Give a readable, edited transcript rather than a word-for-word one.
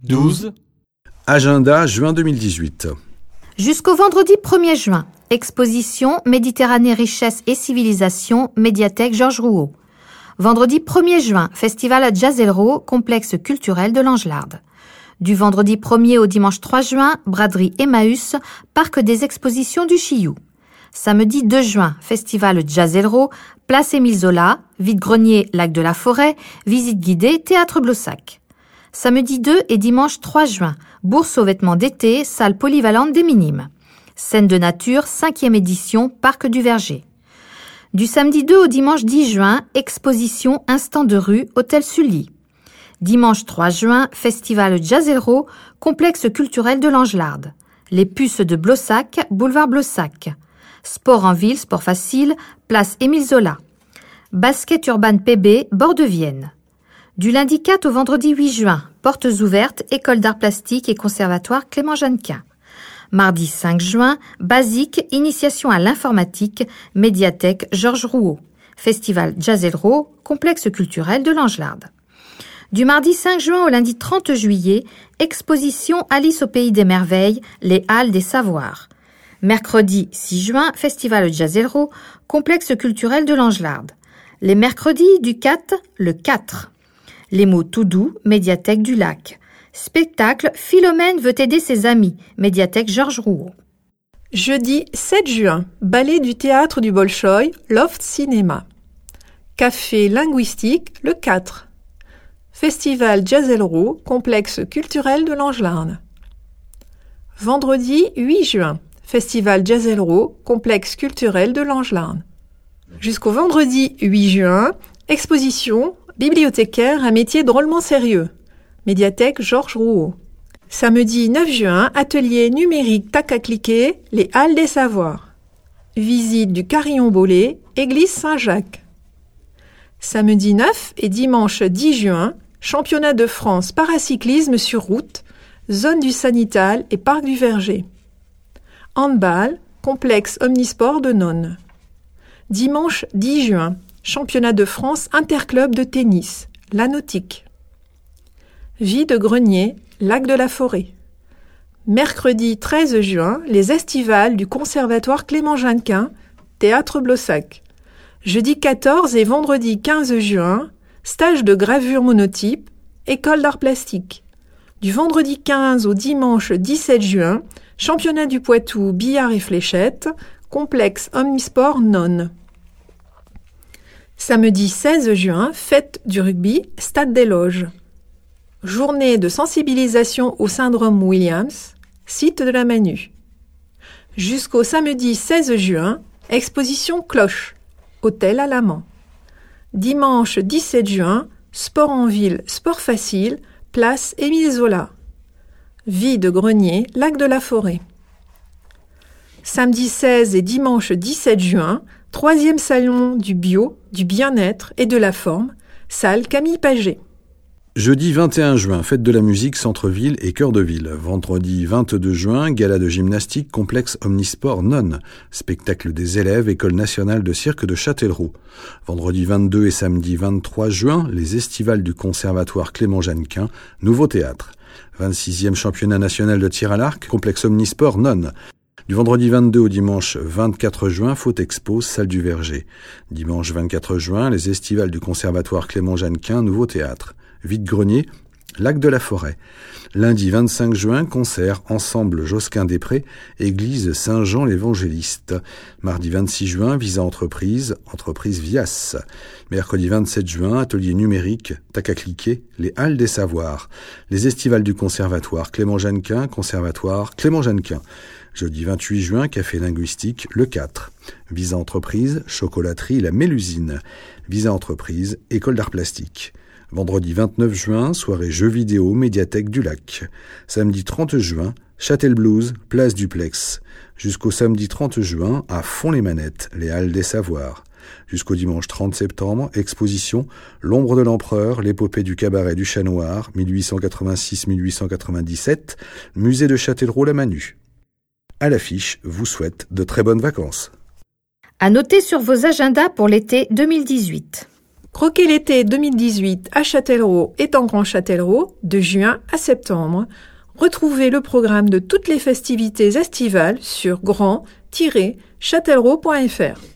12. Agenda juin 2018. Jusqu'au vendredi 1er juin, exposition Méditerranée, richesse et civilisation, médiathèque Georges Rouault. Vendredi 1er juin, festival Jazz-Elro, complexe culturel de l'Angelard. Du vendredi 1er au dimanche 3 juin, braderie Emmaüs, parc des expositions du Chiyou. Samedi 2 juin, festival Jazz-Elro, place Émile Zola, vide-grenier Lac de la Forêt, visite guidée Théâtre Blossac. Samedi 2 et dimanche 3 juin, bourse aux vêtements d'été, salle polyvalente des Minimes. Scène de nature, 5e édition, Parc du Verger. Du samedi 2 au dimanche 10 juin, exposition Instant de rue, Hôtel Sully. Dimanche 3 juin, festival Jazz-Elro, complexe culturel de l'Angelard. Les puces de Blossac, boulevard Blossac. Sport en ville, sport facile, place Émile Zola. Basket Urban PB, bord de Vienne. Du lundi 4 au vendredi 8 juin, portes ouvertes, école d'art plastique et conservatoire Clément Jeannequin. Mardi 5 juin, basique, initiation à l'informatique, médiathèque Georges Rouault. Festival Jazz-Elro, complexe culturel de l'Angelard. Du mardi 5 juin au lundi 30 juillet, exposition Alice au pays des merveilles, les Halles des Savoirs. Mercredi 6 juin, festival Jazz-Elro, complexe culturel de l'Angelard. Les mercredis du 4, le 4. Les mots tout doux, médiathèque du Lac. Spectacle Philomène veut aider ses amis, médiathèque Georges Rouault. Jeudi 7 juin, ballet du théâtre du Bolchoï, Loft Cinéma. Café linguistique, le 4. Festival Jazz-Elro, complexe culturel de l'Angelard. Vendredi 8 juin, festival Jazz-Elro, complexe culturel de l'Angelard. Jusqu'au vendredi 8 juin, exposition bibliothécaire, un métier drôlement sérieux. Médiathèque Georges Rouault. Samedi 9 juin, atelier numérique tac à cliquer, les Halles des Savoirs. Visite du Carillon-Bollet, église Saint-Jacques. Samedi 9 et dimanche 10 juin, championnat de France paracyclisme sur route, zone du Sanital et parc du Verger. Handball, complexe omnisport de Nonne. Dimanche 10 juin, championnat de France interclub de tennis, la Nautique. Vide-grenier, Lac de la Forêt. Mercredi 13 juin, les estivales du Conservatoire Clément Jeannequin, Théâtre Blossac. Jeudi 14 et vendredi 15 juin, stage de gravure monotype, École d'art plastique. Du vendredi 15 au dimanche 17 juin, championnat du Poitou billard et fléchettes, complexe omnisport Nonne. Samedi 16 juin, fête du rugby, Stade des Loges. Journée de sensibilisation au syndrome Williams, site de la Manu. Jusqu'au samedi 16 juin, exposition Cloche, hôtel à l'Amant. Dimanche 17 juin, sport en ville, sport facile, place Émile Zola. Vide-grenier, Lac de la Forêt. Samedi 16 et dimanche 17 juin, 3e salon du bio, du bien-être et de la forme, salle Camille Paget. Jeudi 21 juin, fête de la musique, centre-ville et cœur de ville. Vendredi 22 juin, gala de gymnastique, complexe omnisport Nonne. Spectacle des élèves, École nationale de cirque de Châtellerault. Vendredi 22 et samedi 23 juin, les estivales du Conservatoire Clément Jeannequin, nouveau théâtre. 26e championnat national de tir à l'arc, complexe omnisport Nonne. Du vendredi 22 au dimanche 24 juin, Faute Expo, salle du Verger. Dimanche 24 juin, les estivales du Conservatoire Clément Jeannequin, nouveau théâtre. Vide-grenier, Lac de la Forêt. Lundi 25 juin, concert Ensemble Josquin-des-Prés, église Saint-Jean l'Évangéliste. Mardi 26 juin, Visa Entreprise, entreprise Vias. Mercredi 27 juin, atelier numérique, tac à cliquer, les Halles des Savoirs. Les estivales du Conservatoire Clément Jeannequin, Conservatoire Clément Jeannequin. Jeudi 28 juin, café linguistique, le 4. Visa Entreprise, chocolaterie La Mélusine. Visa Entreprise, école d'art plastique. Vendredi 29 juin, soirée jeux vidéo, médiathèque du Lac. Samedi 30 juin, Châtel Blues, place du Plex. Jusqu'au samedi 30 juin, à Font-les-Manettes, les Halles des Savoirs. Jusqu'au dimanche 30 septembre, exposition L'ombre de l'empereur, l'épopée du cabaret du Chat Noir, 1886-1897, musée de Châtellerault la Manu. À l'affiche, vous souhaite de très bonnes vacances. À noter sur vos agendas pour l'été 2018. Croquer l'été 2018 à Châtellerault et en Grand Châtellerault, de juin à septembre. Retrouvez le programme de toutes les festivités estivales sur grand-châtellerault.fr.